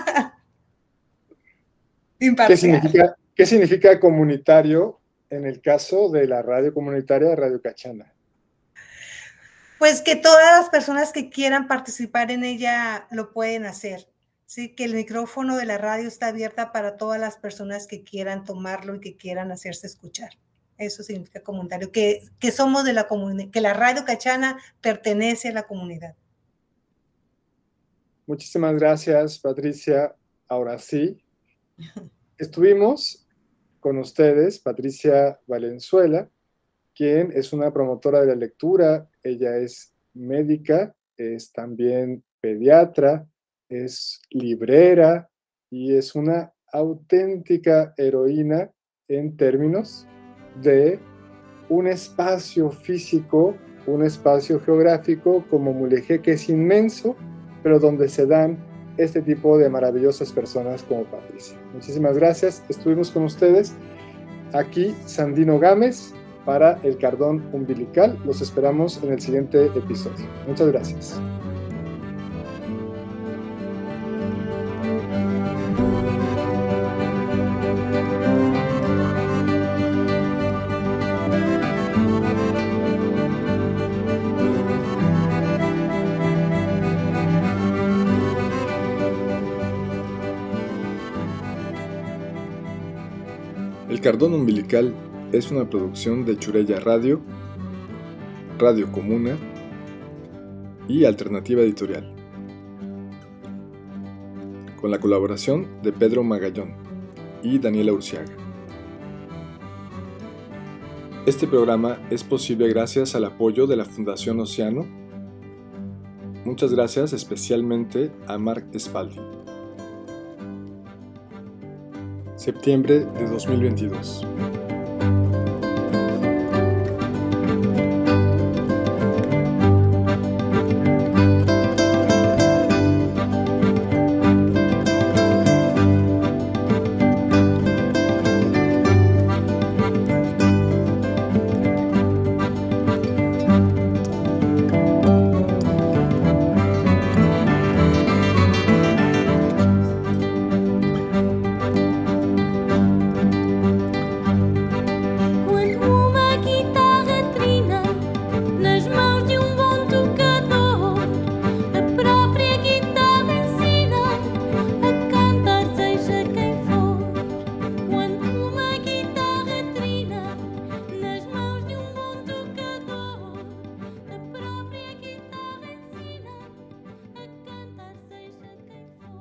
¿Qué significa, ¿Qué significa comunitario en el caso de la radio comunitaria de Radio Cachana?
Pues que todas las personas que quieran participar en ella lo pueden hacer. Sí, que el micrófono de la radio está abierta para todas las personas que quieran tomarlo y que quieran hacerse escuchar. Eso significa comunitario, que, que somos de la comunidad, que la Radio Cachana pertenece a la comunidad.
Muchísimas gracias, Patricia. Ahora sí, estuvimos con ustedes, Patricia Valenzuela, quien es una promotora de la lectura. Ella es médica, es también pediatra, es librera y es una auténtica heroína en términos de un espacio físico, un espacio geográfico como Mulegé, que es inmenso, pero donde se dan este tipo de maravillosas personas como Patricia. Muchísimas gracias. Estuvimos con ustedes aquí, Sandino Gámez, para El Cardón Umbilical. Los esperamos en el siguiente episodio. Muchas gracias. El Cardón Umbilical es una producción de Churella Radio, Radio Comuna y Alternativa Editorial, con la colaboración de Pedro Magallón y Daniela Urciaga. Este programa es posible gracias al apoyo de la Fundación Océano. Muchas gracias especialmente a Mark Spalding. Septiembre de dos mil veintidós.